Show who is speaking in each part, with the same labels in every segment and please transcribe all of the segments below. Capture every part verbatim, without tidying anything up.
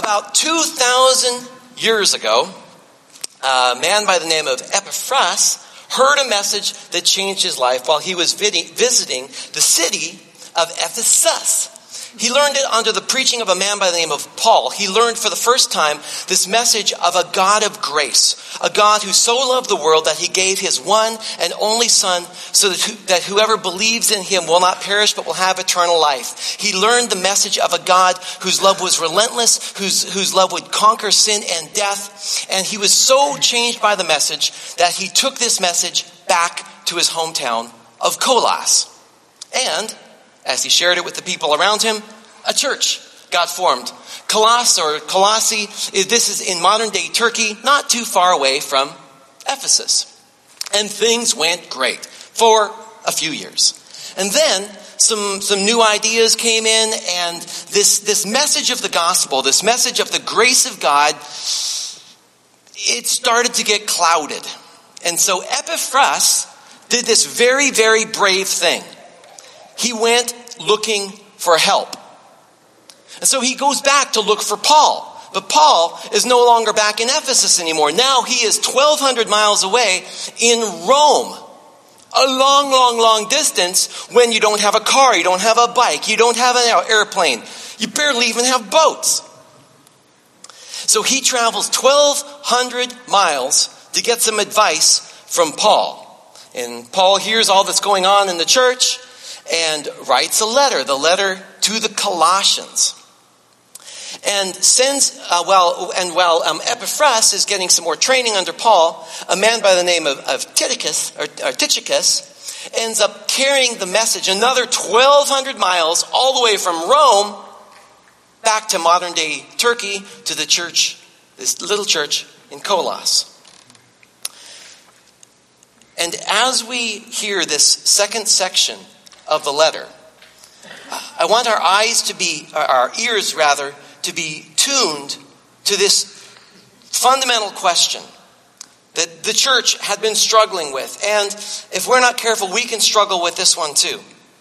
Speaker 1: About two thousand years ago, a man by the name of Epaphras heard a message that changed his life while he was visiting the city of Ephesus. He learned it under the preaching of a man by the name of Paul. He learned for the first time this message of a God of grace, a God who so loved the world that he gave his one and only Son so that, who, that whoever believes in him will not perish but will have eternal life. He learned the message of a God whose love was relentless, whose, whose love would conquer sin and death. And he was so changed by the message that he took this message back to his hometown of Colossus. And as he shared it with the people around him, a church got formed. Colossus or Colossae, this is in modern day Turkey, not too far away from Ephesus. And things went great for a few years. And then some, some new ideas came in, and this, this message of the gospel, this message of the grace of God, it started to get clouded. And so Epaphras did this very, very brave thing. He went looking for help. And so he goes back to look for Paul. But Paul is no longer back in Ephesus anymore. Now he is twelve hundred miles away in Rome. A long, long, long distance when you don't have a car, you don't have a bike, you don't have an airplane. You barely even have boats. So he travels twelve hundred miles to get some advice from Paul. And Paul hears all that's going on in the church and writes a letter, the letter to the Colossians. And sends, uh, well, and while um, Epaphras is getting some more training under Paul, a man by the name of, of Tychicus, or, or Tychicus, ends up carrying the message another twelve hundred miles all the way from Rome back to modern day Turkey to the church, this little church in Colossus. And as we hear this second section of the letter, I want our eyes to be, our ears rather, to be tuned to this fundamental question that the church had been struggling with. And if we're not careful, we can struggle with this one too.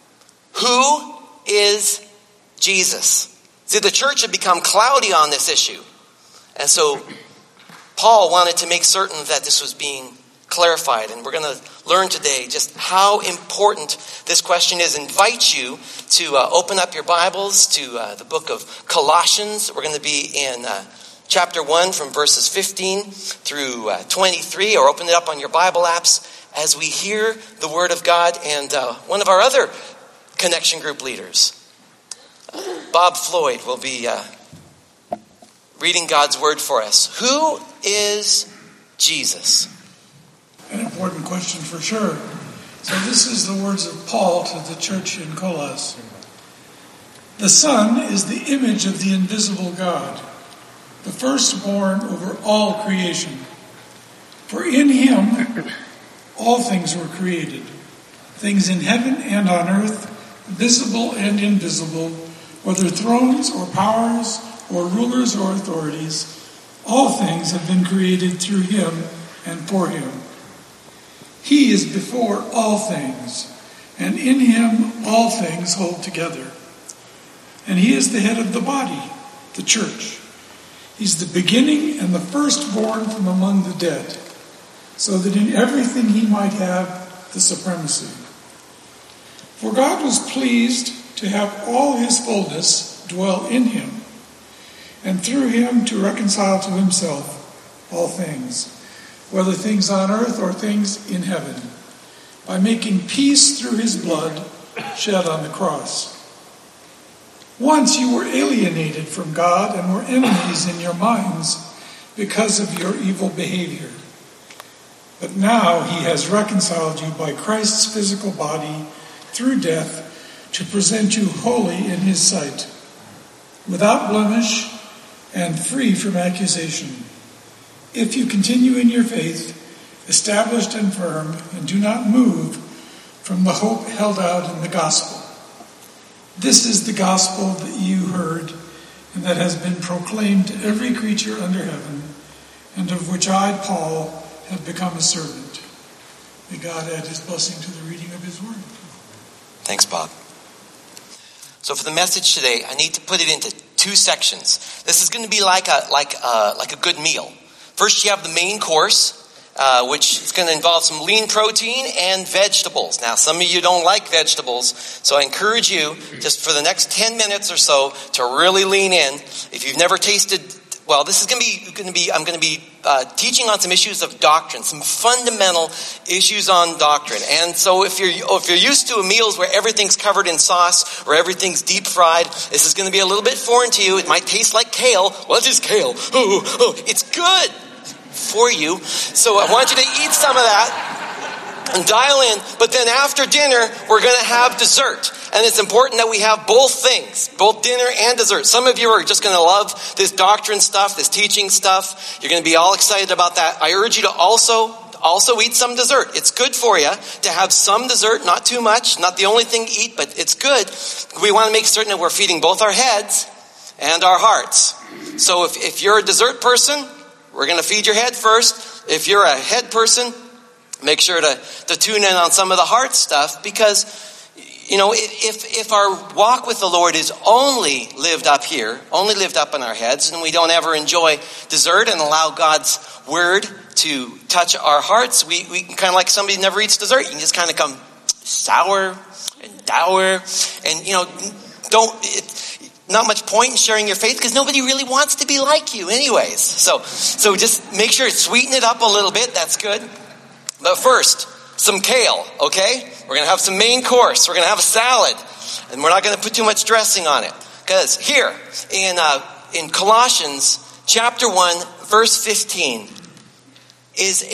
Speaker 1: Who is Jesus? See, the church had become cloudy on this issue. And so Paul wanted to make certain that this was being clarified, and we're going to learn today just how important this question is. Invite you to uh, open up your Bibles to uh, the book of Colossians. We're going to be in uh, chapter one from verses fifteen through uh, twenty-three, or open it up on your Bible apps as we hear the Word of God. And uh, one of our other Connection Group leaders, uh, Bob Floyd, will be uh, reading God's Word for us. Who is Jesus?
Speaker 2: An important question for sure. So this is the words of Paul to the church in Colossus. The Son is the image of the invisible God, the firstborn over all creation. For in him all things were created, things in heaven and on earth, visible and invisible, whether thrones or powers or rulers or authorities. All things have been created through him and for him. He is before all things, and in him all things hold together. And he is the head of the body, the church. He's the beginning and the firstborn from among the dead, so that in everything he might have the supremacy. For God was pleased to have all his fullness dwell in him, and through him to reconcile to himself all things, whether things on earth or things in heaven, by making peace through his blood shed on the cross. Once you were alienated from God and were enemies in your minds because of your evil behavior. But now he has reconciled you by Christ's physical body through death to present you holy in his sight, without blemish and free from accusation. If you continue in your faith, established and firm, and do not move from the hope held out in the gospel. This is the gospel that you heard and that has been proclaimed to every creature under heaven, and of which I, Paul, have become a servant. May God add his blessing to the reading of his word.
Speaker 1: Thanks, Bob. So for the message today, I need to put it into two sections. This is going to be like a like a, like a good meal. First, you have the main course, uh, which is going to involve some lean protein and vegetables. Now, some of you don't like vegetables, so I encourage you just for the next ten minutes or so to really lean in. If you've never tasted, well, this is going to be going to be. I'm going to be uh, teaching on some issues of doctrine, some fundamental issues on doctrine. And so, if you're if you're used to meals where everything's covered in sauce or everything's deep fried, this is going to be a little bit foreign to you. It might taste like kale. What is kale? Oh, oh, it's good for you. So I want you to eat some of that and dial in. But then after dinner, we're going to have dessert. And it's important that we have both things, both dinner and dessert. Some of you are just going to love this doctrine stuff, this teaching stuff. You're going to be all excited about that. I urge you to also also eat some dessert. It's good for you to have some dessert, not too much, not the only thing to eat, but it's good. We want to make certain that we're feeding both our heads and our hearts. So if, if you're a dessert person, we're going to feed your head first. If you're a head person, make sure to, to tune in on some of the heart stuff, because, you know, if if our walk with the Lord is only lived up here, only lived up in our heads, and we don't ever enjoy dessert and allow God's word to touch our hearts, we, we kind of like somebody who never eats dessert. You can just kind of come sour and dour and, you know, don't... It, not much point in sharing your faith because nobody really wants to be like you anyways. So so just make sure to sweeten it up a little bit. That's good. But first, some kale, okay? We're going to have some main course. We're going to have a salad. And we're not going to put too much dressing on it. Because here in uh, in Colossians chapter one, verse fifteen is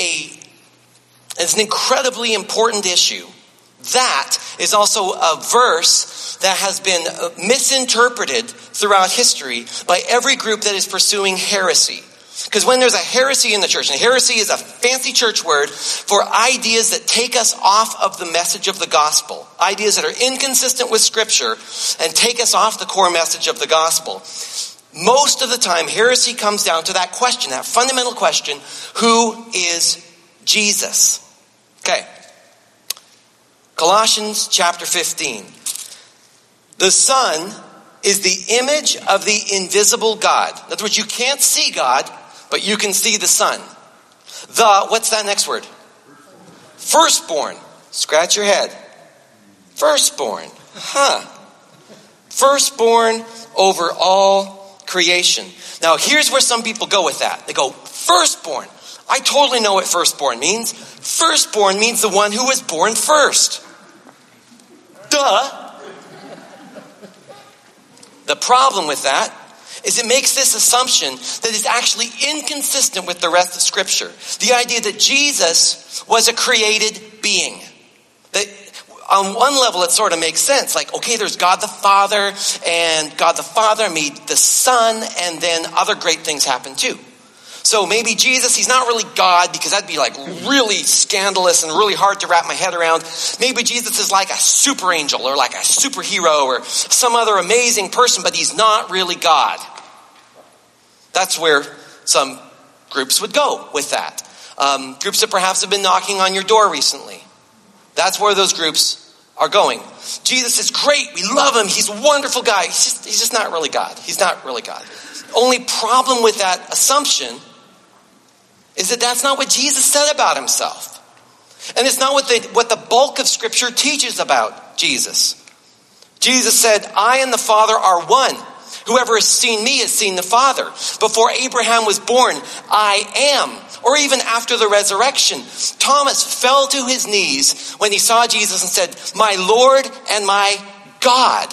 Speaker 1: a is an incredibly important issue. That is also a verse that has been misinterpreted throughout history by every group that is pursuing heresy. Because when there's a heresy in the church, and heresy is a fancy church word for ideas that take us off of the message of the gospel, ideas that are inconsistent with Scripture and take us off the core message of the gospel. Most of the time, heresy comes down to that question, that fundamental question, who is Jesus? Okay. Colossians chapter fifteen. The Son is the image of the invisible God. In other words, you can't see God, but you can see the Son. The, what's that next word? Firstborn. Scratch your head. Firstborn. Huh. Firstborn over all creation. Now, here's where some people go with that. They go, firstborn. I totally know what firstborn means. Firstborn means the one who was born first. Duh. The problem with that is it makes this assumption that is actually inconsistent with the rest of Scripture. The idea that Jesus was a created being. That on one level it sort of makes sense. Like, okay, there's God the Father, and God the Father made the Son, and then other great things happen too. So maybe Jesus, he's not really God, because that'd be like really scandalous and really hard to wrap my head around. Maybe Jesus is like a super angel or like a superhero or some other amazing person, but he's not really God. That's where some groups would go with that. Um, groups that perhaps have been knocking on your door recently. That's where those groups are going. Jesus is great. We love him. He's a wonderful guy. He's just, he's just not really God. He's not really God. Only problem with that assumption is that that's not what Jesus said about himself. And it's not what the, what the bulk of Scripture teaches about Jesus. Jesus said, I and the Father are one. Whoever has seen me has seen the Father. Before Abraham was born, I am. Or even after the resurrection, Thomas fell to his knees when he saw Jesus and said, my Lord and my God.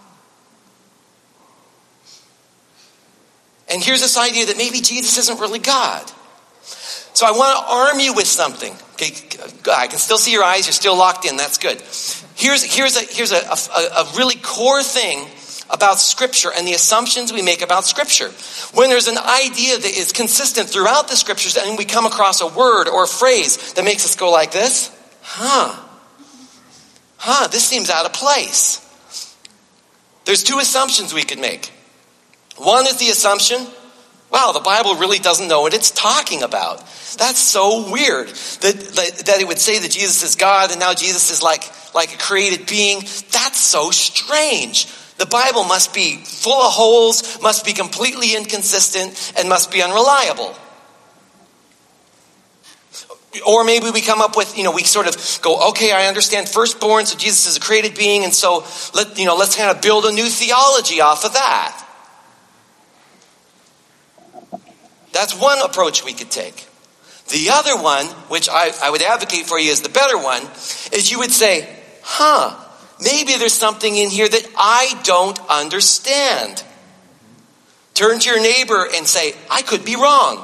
Speaker 1: And here's this idea that maybe Jesus isn't really God. So I want to arm you with something. Okay, I can still see your eyes. You're still locked in. That's good. Here's, here's, a, here's a, a, a really core thing about Scripture and the assumptions we make about Scripture. When there's an idea that is consistent throughout the Scriptures and we come across a word or a phrase that makes us go like this, huh, huh, this seems out of place. There's two assumptions we could make. One is the assumption, wow, the Bible really doesn't know what it's talking about. That's so weird that, that it would say that Jesus is God and now Jesus is like, like a created being. That's so strange. The Bible must be full of holes, must be completely inconsistent, and must be unreliable. Or maybe we come up with, you know, we sort of go, okay, I understand firstborn, so Jesus is a created being, and so let you know, let's kind of build a new theology off of that. That's one approach we could take. The other one, which I, I would advocate for you as the better one, is you would say, huh, maybe there's something in here that I don't understand. Turn to your neighbor and say, I could be wrong.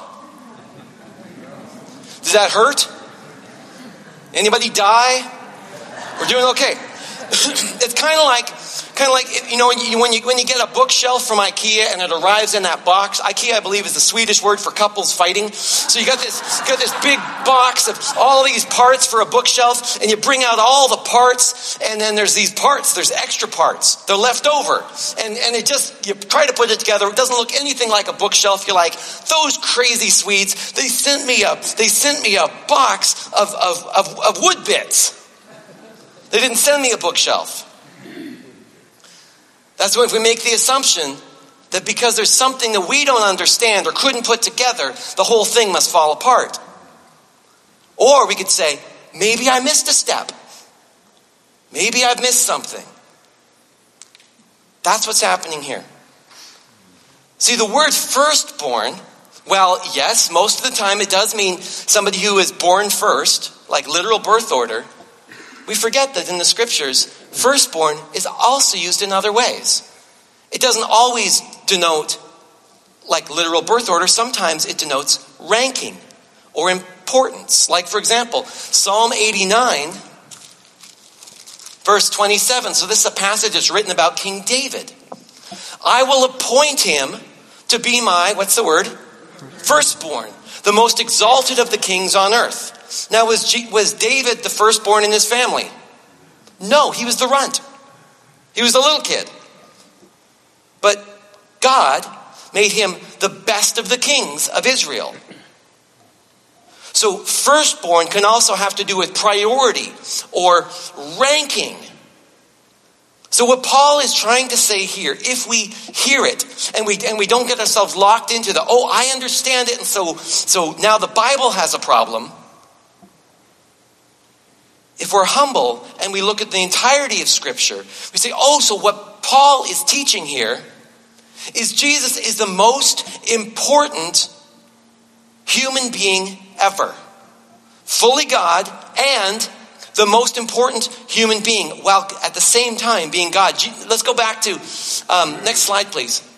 Speaker 1: Does that hurt? Anybody die? We're doing okay. It's kind of like, kind of like, you know, when you, when you when you get a bookshelf from IKEA and it arrives in that box. IKEA, I believe, is the Swedish word for couples fighting. So you got this, you got this big box of all these parts for a bookshelf, and you bring out all the parts, and then there's these parts, there's extra parts, they're left over, and and it just, you try to put it together. It doesn't look anything like a bookshelf. You're like, those crazy Swedes. They sent me a they sent me a box of of of, of wood bits. They didn't send me a bookshelf. That's why if we make the assumption that because there's something that we don't understand or couldn't put together, the whole thing must fall apart. Or we could say, maybe I missed a step. Maybe I've missed something. That's what's happening here. See, the word firstborn, well, yes, most of the time it does mean somebody who is born first, like literal birth order. We forget that in the scriptures, firstborn is also used in other ways. It doesn't always denote like literal birth order. Sometimes it denotes ranking or importance. Like, for example, Psalm eighty-nine, verse twenty-seven. So this is a passage that's written about King David. I will appoint him to be my, what's the word? Firstborn, the most exalted of the kings on earth. Now, was G- was David the firstborn in his family? No, he was the runt. He was the little kid. But God made him the best of the kings of Israel. So firstborn can also have to do with priority or ranking. So what Paul is trying to say here, if we hear it and we and we don't get ourselves locked into the, oh, I understand it, and so so now the Bible has a problem. If we're humble and we look at the entirety of Scripture, we say, oh, so what Paul is teaching here is Jesus is the most important human being ever. Fully God and the most important human being, while at the same time being God. Let's go back to, um, next slide, please.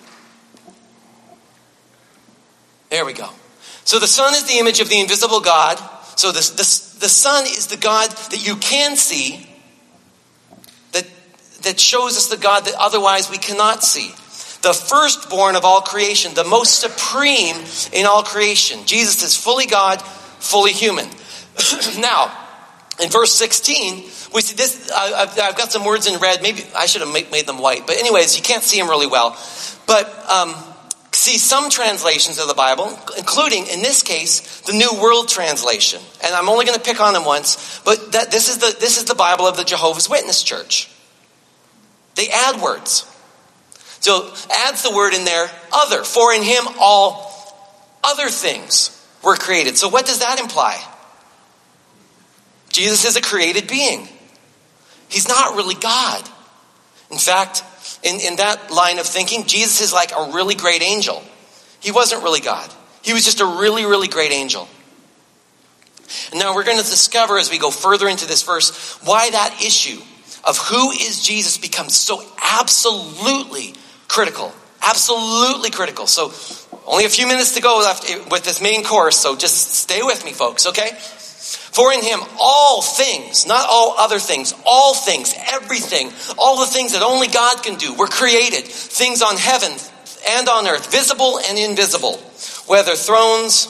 Speaker 1: There we go. So the Son is the image of the invisible God. So the, the, the Son is the God that you can see, that, that shows us the God that otherwise we cannot see. The firstborn of all creation, the most supreme in all creation. Jesus is fully God, fully human. Now, in verse sixteen, we see this. Uh, I've, I've got some words in red. Maybe I should have made, made them white. But anyways, you can't see them really well. But um, see some translations of the Bible, including, in this case, the New World Translation. And I'm only going to pick on them once. But that, this is the this is the Bible of the Jehovah's Witness Church. They add words. So adds the word in there, other. For in him all other things were created. So what does that imply? Jesus is a created being. He's not really God. In fact, in, in that line of thinking, Jesus is like a really great angel. He wasn't really God. He was just a really, really great angel. And now we're going to discover as we go further into this verse why that issue of who is Jesus becomes so absolutely critical. Absolutely critical. So only a few minutes to go left with this main course, so just stay with me, folks, okay? For in him all things, not all other things, all things, everything, all the things that only God can do were created. Things on heaven and on earth, visible and invisible, whether thrones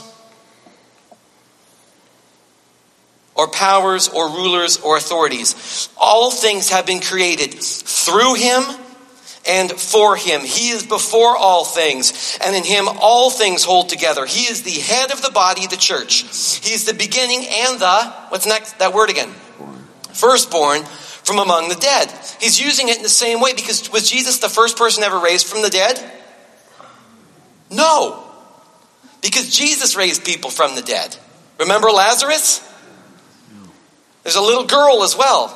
Speaker 1: or powers or rulers or authorities. All things have been created through him and for him. He is before all things, and in him all things hold together. He is the head of the body, the church. He is the beginning and the, what's next, that word again? Firstborn from among the dead. He's using it in the same way because was Jesus the first person ever raised from the dead? No. Because Jesus raised people from the dead. Remember Lazarus? There's a little girl as well.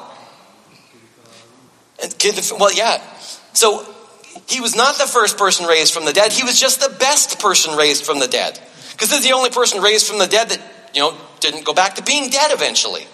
Speaker 1: And kid, well, yeah. So he was not the first person raised from the dead. He was just the best person raised from the dead. Because this is the only person raised from the dead that, you know, didn't go back to being dead eventually.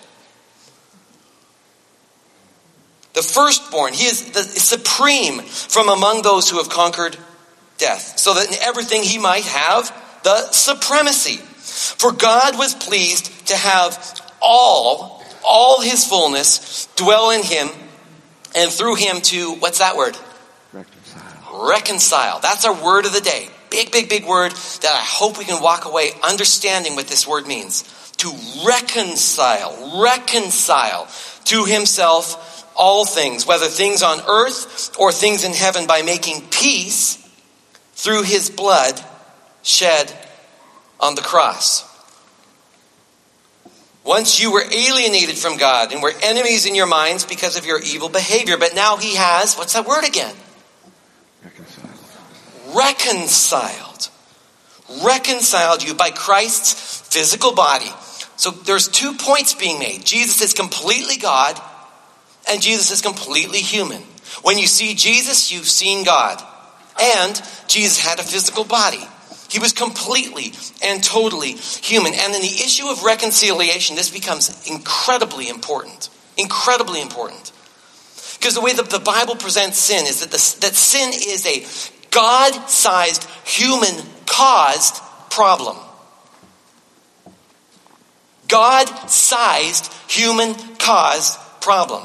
Speaker 1: The firstborn, he is the supreme from among those who have conquered death, so that in everything he might have the supremacy. For God was pleased to have all, all his fullness dwell in him, and through him to, what's that word? Reconcile. Reconcile. That's our word of the day. Big, big, big word that I hope we can walk away understanding what this word means. To reconcile, reconcile to himself all things, whether things on earth or things in heaven, by making peace through his blood shed on the cross. Once you were alienated from God and were enemies in your minds because of your evil behavior, but now he has, what's that word again? Reconciled. Reconciled. Reconciled you by Christ's physical body. So there's two points being made. Jesus is completely God and Jesus is completely human. When you see Jesus, you've seen God. And Jesus had a physical body. He was completely and totally human. And in the issue of reconciliation, this becomes incredibly important. Incredibly important. Because the way that the Bible presents sin is that, the, that sin is a God-sized, human-caused problem. God-sized, human-caused problem.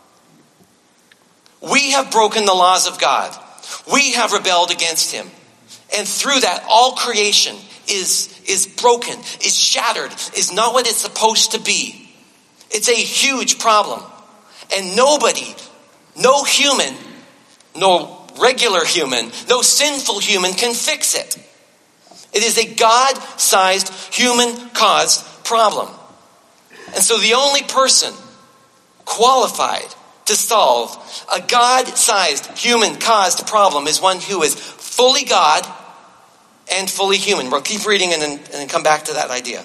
Speaker 1: We have broken the laws of God. We have rebelled against him. And through that, all creation is, is broken, is shattered, is not what it's supposed to be. It's a huge problem. And nobody, no human, no regular human, no sinful human can fix it. It is a God-sized, human-caused problem. And so the only person qualified to solve a God-sized, human-caused problem is one who is fully God and fully human. We'll keep reading and then, and then come back to that idea.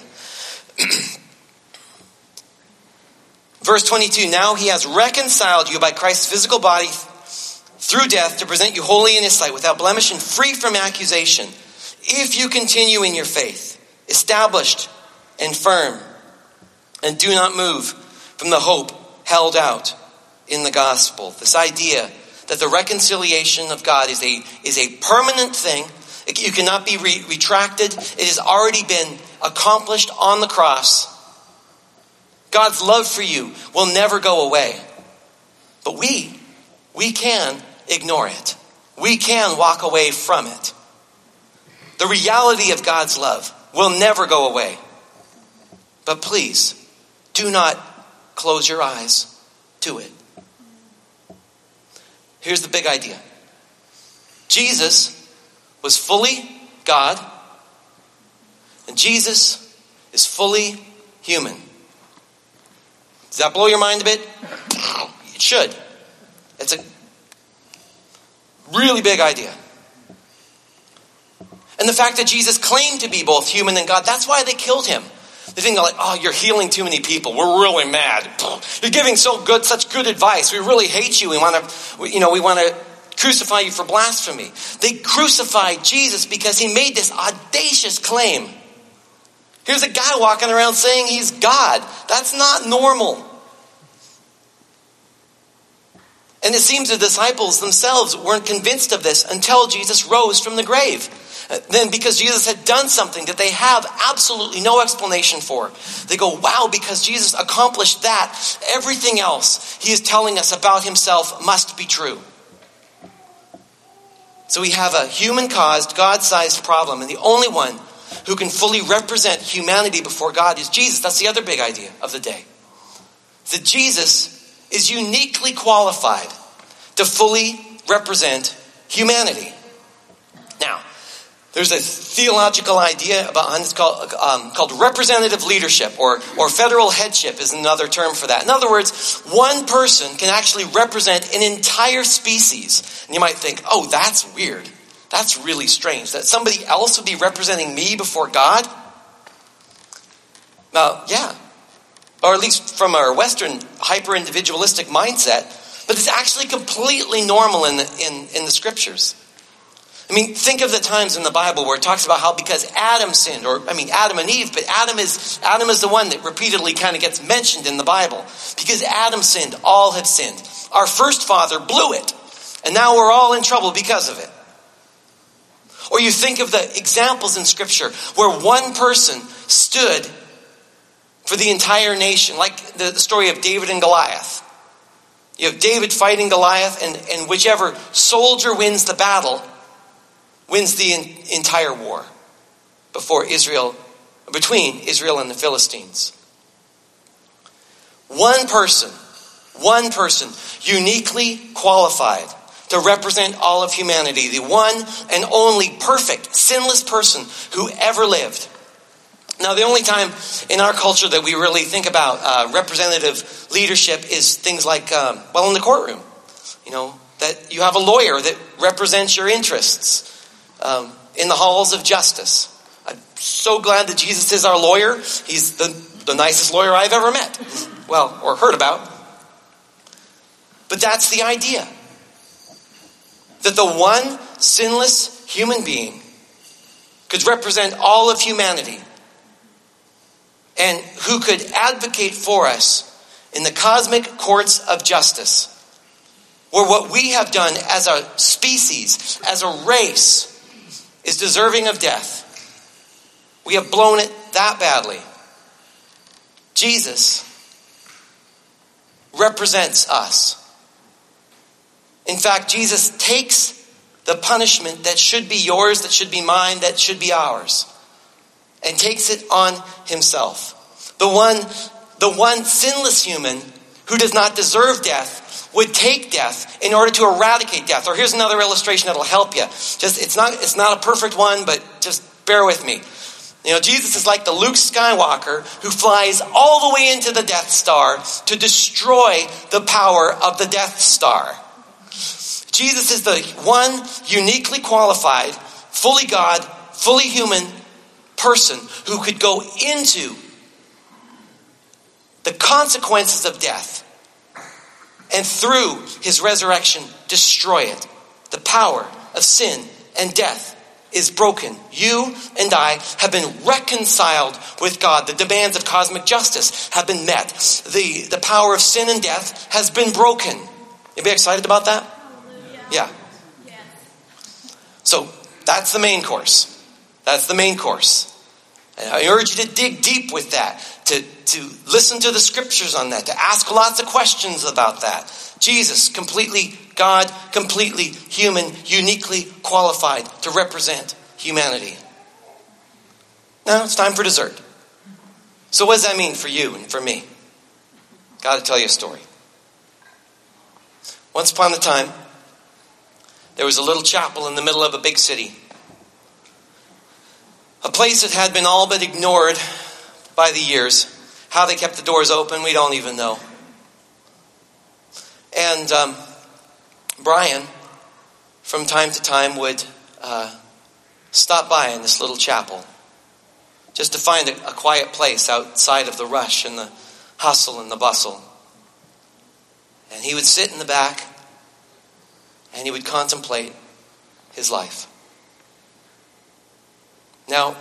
Speaker 1: Verse twenty-two, now he has reconciled you by Christ's physical body through death to present you holy in his sight, without blemish and free from accusation, if you continue in your faith, established and firm, and do not move from the hope held out in the gospel. This idea that the reconciliation of God is a, is a permanent thing. You cannot be re- retracted. It has already been accomplished on the cross. God's love for you will never go away. But we, we can ignore it. We can walk away from it. The reality of God's love will never go away. But please, do not close your eyes to it. Here's the big idea. Jesus was fully God, and Jesus is fully human. Does that blow your mind a bit? It should. It's a really big idea. And the fact that Jesus claimed to be both human and God, that's why they killed him. They think like, oh, you're healing too many people. We're really mad. You're giving so good, such good advice. We really hate you. We want to, you know, we want to crucify you for blasphemy. They crucified Jesus because he made this audacious claim. Here's a guy walking around saying he's God. That's not normal. And it seems the disciples themselves weren't convinced of this until Jesus rose from the grave. Then because Jesus had done something that they have absolutely no explanation for, they go, wow, because Jesus accomplished that, everything else he is telling us about himself must be true. So we have a human-caused, God-sized problem, and the only one who can fully represent humanity before God is Jesus. That's the other big idea of the day. That Jesus is uniquely qualified to fully represent humanity. Now, There's a theological idea about it's called um, called representative leadership, or or federal headship is another term for that. In other words, one person can actually represent an entire species. And you might think, oh, that's weird. That's really strange. That somebody else would be representing me before God? Now, yeah. Or at least from our Western hyper-individualistic mindset. But it's actually completely normal in the, in, in the scriptures. I mean, think of the times in the Bible where it talks about how because Adam sinned, or I mean Adam and Eve, but Adam is Adam is the one that repeatedly kind of gets mentioned in the Bible. Because Adam sinned, all have sinned. Our first father blew it, and now we're all in trouble because of it. Or you think of the examples in Scripture where one person stood for the entire nation, like the, the story of David and Goliath. You have David fighting Goliath, and, and whichever soldier wins the battle wins the in, entire war before Israel, between Israel and the Philistines. One person, one person uniquely qualified to represent all of humanity, the one and only perfect, sinless person who ever lived. Now, the only time in our culture that we really think about uh, representative leadership is things like, um, well, in the courtroom. You know, that you have a lawyer that represents your interests um, in the halls of justice. I'm so glad that Jesus is our lawyer. He's the, the nicest lawyer I've ever met. Well, or heard about. But that's the idea. That the one sinless human being could represent all of humanity, and who could advocate for us in the cosmic courts of justice, where what we have done as a species, as a race, is deserving of death. We have blown it that badly. Jesus represents us. In fact, Jesus takes the punishment that should be yours, that should be mine, that should be ours, and takes it on himself. The one, the one sinless human who does not deserve death would take death in order to eradicate death. Or here's another illustration that'll help you. Just it's not it's not a perfect one, but just bear with me. You know, Jesus is like the Luke Skywalker who flies all the way into the Death Star to destroy the power of the Death Star. Jesus is the one uniquely qualified, fully God, fully human person who could go into the consequences of death and through his resurrection destroy it. The power of sin and death is broken. You and I have been reconciled with God. The demands of cosmic justice have been met. The, the power of sin and death has been broken. Anybody excited about that? Yeah. So that's the main course. That's the main course. And I urge you to dig deep with that, to, to listen to the scriptures on that, to ask lots of questions about that. Jesus, completely God, completely human, uniquely qualified to represent humanity. Now it's time for dessert. So what does that mean for you and for me? Got to tell you a story. Once upon a time, there was a little chapel in the middle of a big city. A place that had been all but ignored by the years. How they kept the doors open, we don't even know. And um, Brian, from time to time, would uh, stop by in this little chapel just to find a, a quiet place outside of the rush and the hustle and the bustle. And he would sit in the back and he would contemplate his life. Now,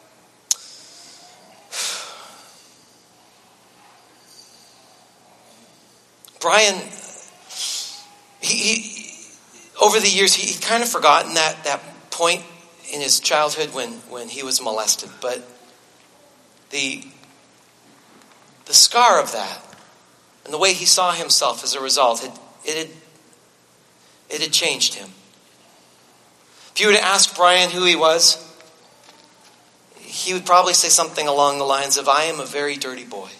Speaker 1: Brian, he, he over the years, he, he kind of forgotten that, that point in his childhood when, when he was molested. But the, the scar of that and the way he saw himself as a result, it, it, had, it had changed him. If you were to ask Brian who he was, he would probably say something along the lines of, I am a very dirty boy.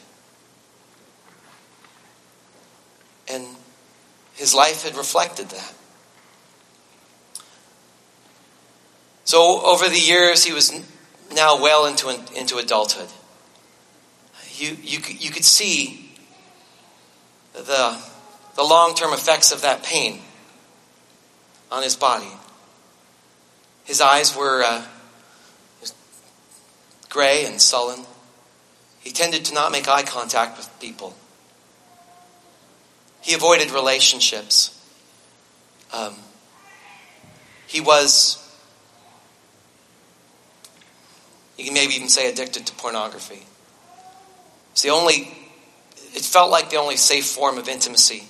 Speaker 1: And his life had reflected that. So over the years, he was now well into into adulthood. You you you could see the the long-term effects of that pain on his body. His eyes were uh, gray and sullen. He tended to not make eye contact with people. He avoided relationships. Um, he was, you can maybe even say, addicted to pornography. It's the only, it felt like the only safe form of intimacy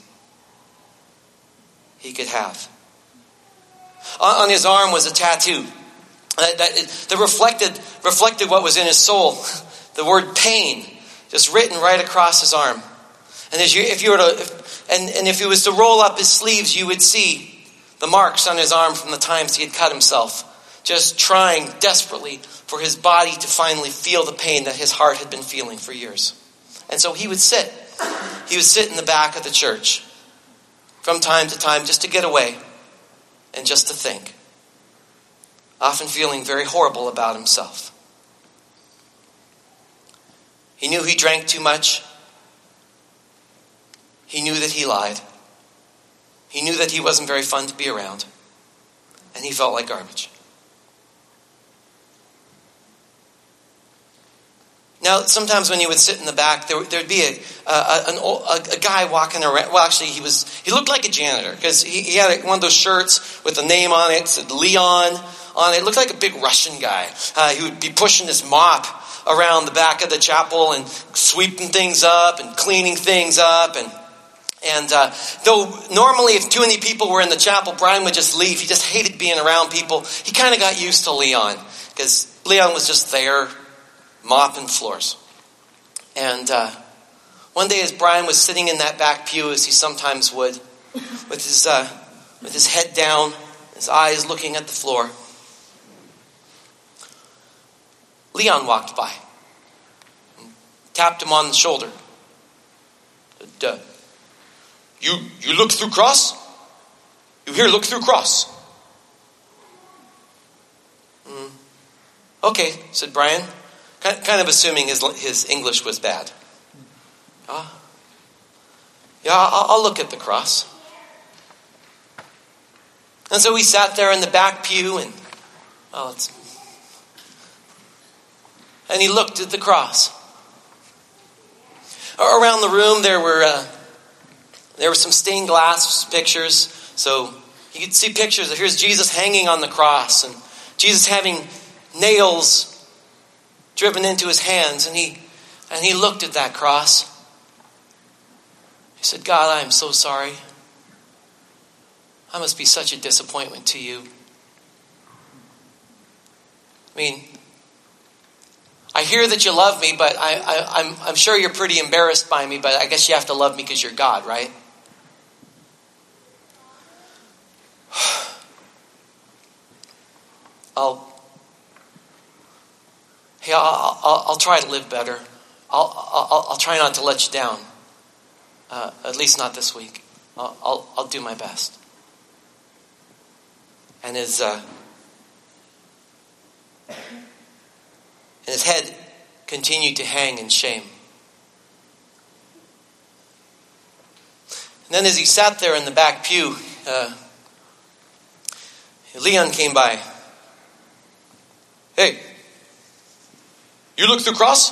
Speaker 1: he could have. On, on his arm was a tattoo that, that, that reflected, reflected what was in his soul. The word pain, just written right across his arm. And as you, if you were to, if, and, and if he was to roll up his sleeves, you would see the marks on his arm from the times he had cut himself, just trying desperately for his body to finally feel the pain that his heart had been feeling for years. And so he would sit. He would sit in the back of the church from time to time just to get away and just to think, often feeling very horrible about himself. He knew he drank too much. He knew that he lied. He knew that he wasn't very fun to be around. And he felt like garbage. Now, sometimes when you would sit in the back, there would be a, a, an old, a, a guy walking around. Well, actually, he was he looked like a janitor because he, he had one of those shirts with a name on it, said Leon on it. It looked like a big Russian guy. Uh, he would be pushing his mop around the back of the chapel and sweeping things up and cleaning things up. And and uh, though normally if too many people were in the chapel, Brian would just leave. He just hated being around people. He kind of got used to Leon because Leon was just there mopping floors. And uh, one day as Brian was sitting in that back pew, as he sometimes would, with his uh, with his head down, his eyes looking at the floor, Leon walked by and tapped him on the shoulder. Said, uh, you you look through cross? You here look through cross? Mm. Okay, said Brian, kind of assuming his his English was bad. Ah, yeah, I'll, I'll look at the cross. And so we sat there in the back pew, and well, it's. And he looked at the cross. Around the room, there were uh, there were some stained glass pictures. So you could see pictures of here's Jesus hanging on the cross, and Jesus having nails driven into his hands, and he and he looked at that cross. He said, "God, I am so sorry. I must be such a disappointment to you. I mean, I hear that you love me, but I, I, I'm, I'm sure you're pretty embarrassed by me, but I guess you have to love me because you're God, right?" I'll, hey, I'll, I'll, I'll try to live better. I'll, I'll, I'll try not to let you down. Uh, at least not this week. I'll, I'll, I'll do my best. And his, uh, and his head continued to hang in shame. And then as he sat there in the back pew, uh, Leon came by. "Hey, you look through cross?"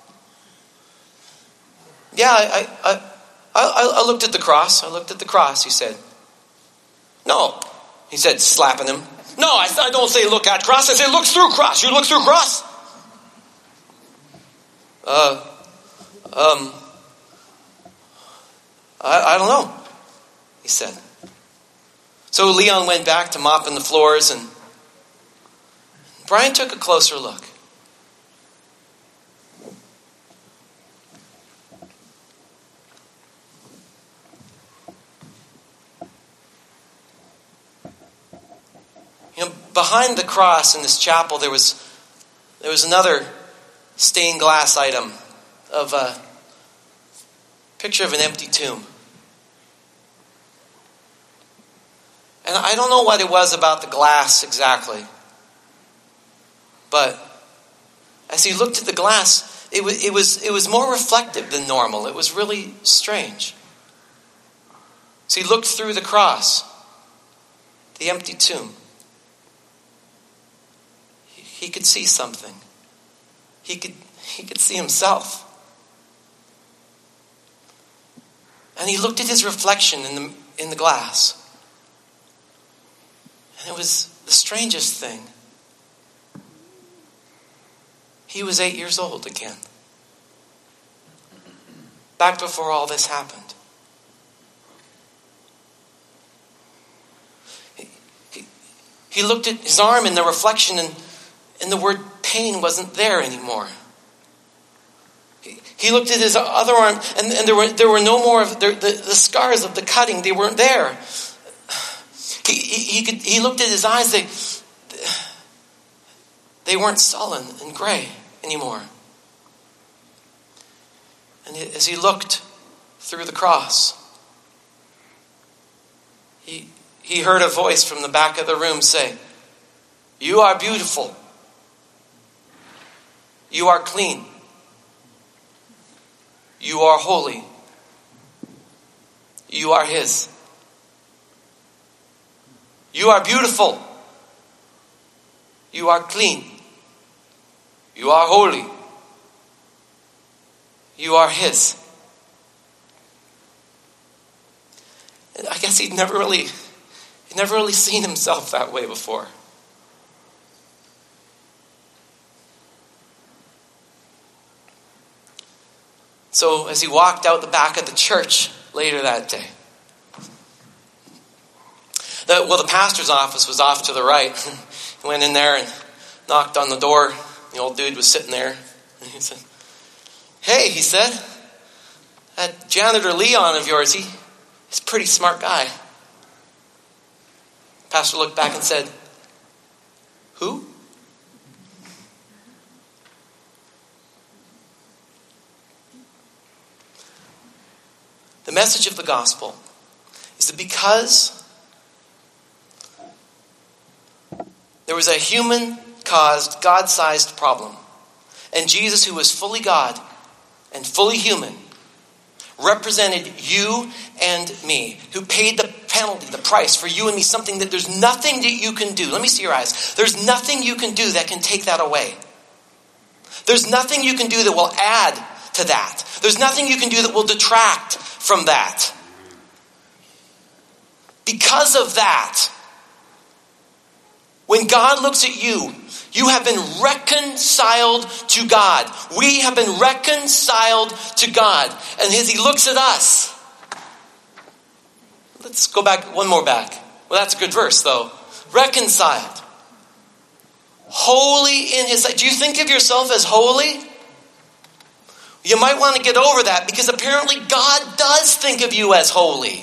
Speaker 1: "Yeah, I, I, I, I looked at the cross. I looked at the cross," he said. "No," he said, slapping him. "No, I, I don't say look at cross. I say look through cross. You look through cross?" Uh, um, I, I don't know, he said. So Leon went back to mopping the floors, and Brian took a closer look. You know, behind the cross in this chapel, there was there was another stained glass item of a picture of an empty tomb. And I don't know what it was about the glass exactly, But as he looked at the glass, it was, it was, it was more reflective than normal. It was really strange. As he looked through the cross, the empty tomb, he, he could see something. He could, he could see himself. And he looked at his reflection in the, in the glass. And it was the strangest thing. He was eight years old again. Back before all this happened. He, he, he looked at his arm in the reflection, and, and the word pain wasn't there anymore. He, he looked at his other arm, and, and there were there were no more of the, the, the scars of the cutting. They weren't there. He, he, he, could, he looked at his eyes. They, they weren't sullen and gray anymore. And as he looked through the cross, he, he heard a voice from the back of the room say, "You are beautiful. You are clean. You are holy. You are his. You are beautiful. You are clean. You are holy. You are his." And I guess he'd never really, he'd never really seen himself that way before. So as he walked out the back of the church later that day, the, well, the pastor's office was off to the right. He went in there and knocked on the door. The old dude was sitting there. And he said, "Hey," he said, "that janitor Leon of yours, he, he's a pretty smart guy." The pastor looked back and said, "Who?" The message of the gospel is that because there was a human-caused, God-sized problem, and Jesus, who was fully God and fully human, represented you and me, who paid the penalty, the price for you and me, something that there's nothing that you can do. Let me see your eyes. There's nothing you can do that can take that away. There's nothing you can do that will add to that. There's nothing you can do that will detract from that. Because of that, when God looks at you, you have been reconciled to God. We have been reconciled to God. And as he looks at us, let's go back one more back. Well, that's a good verse though. Reconciled. Holy in his sight. Do you think of yourself as holy? You might want to get over that, because apparently God does think of you as holy.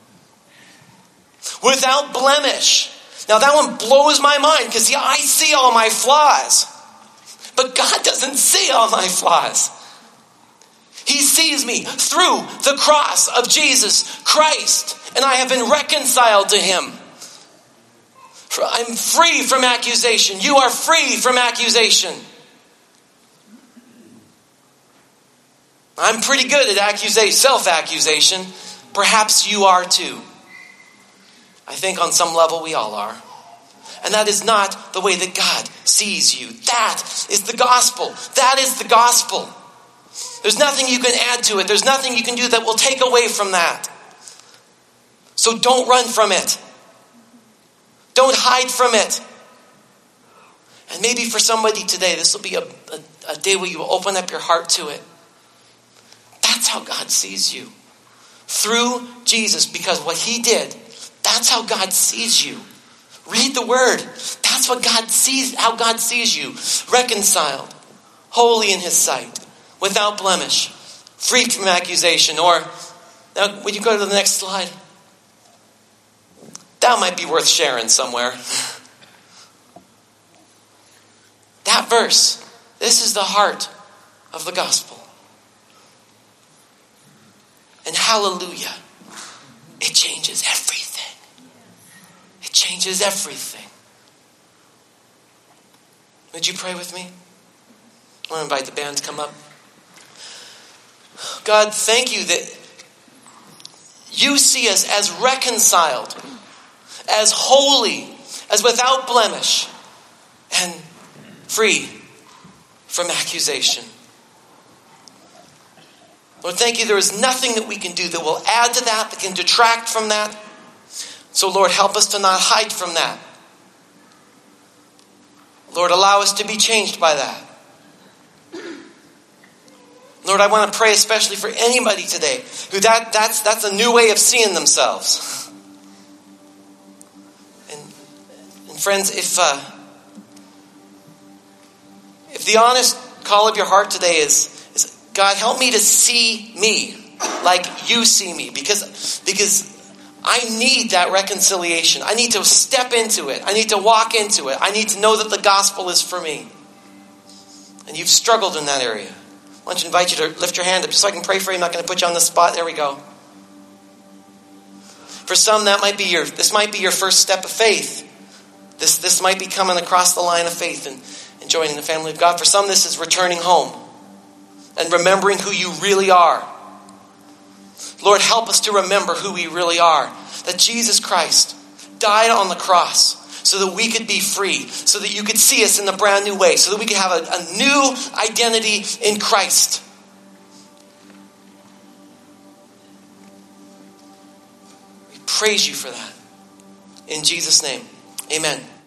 Speaker 1: Without blemish. Now that one blows my mind, because see, I see all my flaws. But God doesn't see all my flaws. He sees me through the cross of Jesus Christ. And I have been reconciled to him. I'm free from accusation. You are free from accusation. I'm pretty good at accusation, self-accusation. Perhaps you are too. I think on some level we all are. And that is not the way that God sees you. That is the gospel. That is the gospel. There's nothing you can add to it. There's nothing you can do that will take away from that. So don't run from it. Don't hide from it. And maybe for somebody today, this will be a, a, a day where you will open up your heart to it. That's how God sees you. Through Jesus, because what he did, that's how God sees you. Read the word. That's what God sees, how God sees you. Reconciled, holy in his sight, without blemish, free from accusation. Or, now, would you go to the next slide? That might be worth sharing somewhere. That verse, this is the heart of the gospel. And hallelujah, it changes everything. It changes everything. Would you pray with me? I want to invite the band to come up. God, thank you that you see us as reconciled, as holy, as without blemish, and free from accusation. Lord, thank you there is nothing that we can do that will add to that, that can detract from that. So Lord, help us to not hide from that. Lord, allow us to be changed by that. Lord, I want to pray especially for anybody today who that, that's, that's a new way of seeing themselves. And, and friends, if, uh, if the honest call of your heart today is, is, God, help me to see me like you see me, because, because I need that reconciliation. I need to step into it. I need to walk into it. I need to know that the gospel is for me. And you've struggled in that area. I want to invite you to lift your hand up just so I can pray for you. I'm not going to put you on the spot. There we go. For some, that might be your, this might be your first step of faith. This, this might be coming across the line of faith and, and joining the family of God. For some, this is returning home and remembering who you really are. Lord, help us to remember who we really are. That Jesus Christ died on the cross so that we could be free, so that you could see us in a brand new way, so that we could have a, a new identity in Christ. We praise you for that. In Jesus' name, amen.